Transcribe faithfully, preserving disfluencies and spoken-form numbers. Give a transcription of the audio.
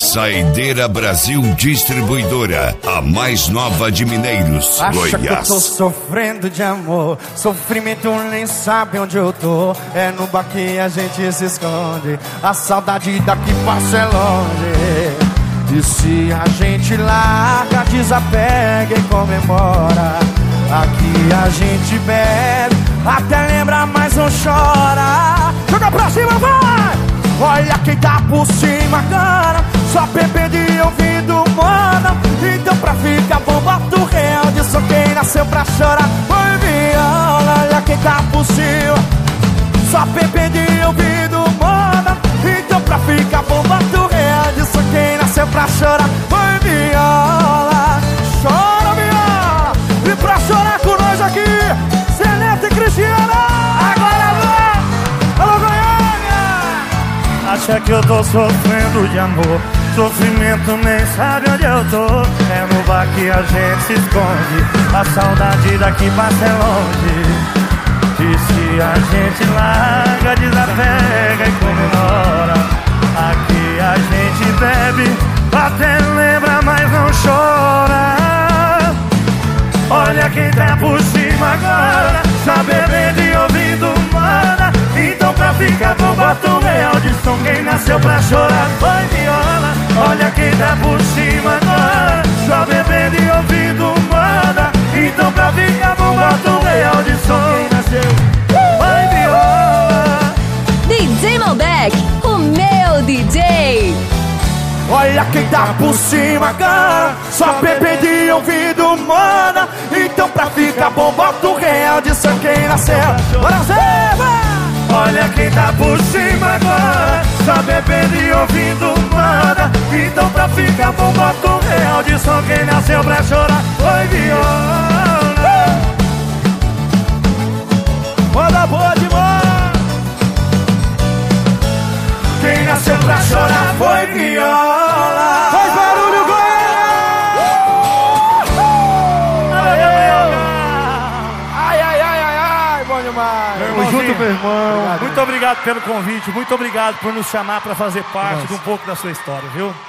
Saideira Brasil Distribuidora, a mais nova de Mineiros, Acha Goiás. que eu tô sofrendo de amor, sofrimento nem sabe onde eu tô. É no bar que a gente se esconde, a saudade daqui passa é longe. E se a gente larga, desapega e comemora, aqui a gente bebe, até lembra, mas não chora. Joga pra cima, vai! Olha quem tá por cima agora, só bebendo e ouvindo moda. Então pra ficar bom, bota o real de só quem nasceu pra chorar. Foi viola, olha quem tá por cima, só bebendo e ouvindo moda. Então pra ficar bom, bota o real de só quem nasceu pra chorar. Foi viola, chora viola, e pra chorar com nós aqui, Celeste e Cristiana. Agora vai, alô Goiânia! Acha que eu tô sofrendo de amor, sofrimento nem sabe onde eu tô. É no bar que a gente se esconde, a saudade daqui passa é longe. E se a gente larga, desapega e comemora, aqui a gente bebe, até lembra, mas não chora. Olha quem tá por cima agora, só bebendo e ouvindo moda. Então pra ficar bom, bota um real de som, quem nasceu pra chorar foi viola. Olha quem tá por cima agora, só bebendo e ouvindo moda. Então pra ficar bom, bota um real de som, quem nasceu foi viola. D J Malbec, o meu D J. Olha quem tá por cima agora, só bebendo e ouvindo moda. Então pra ficar bom, bota um real de só quem nasceu. Bora ser, vai! Olha quem tá por cima agora, só bebendo e ouvindo moda. Então pra ficar bom, bota um real de som, quem nasceu pra chorar foi viola. Manda boa demais! Quem nasceu pra chorar foi viola. Faz barulho, Goiânia! Ai, ai, ai, ai, ai, bom demais! Tamo junto, meu irmão. Muito obrigado pelo convite, muito obrigado por nos chamar pra fazer parte de um pouco da sua história, viu?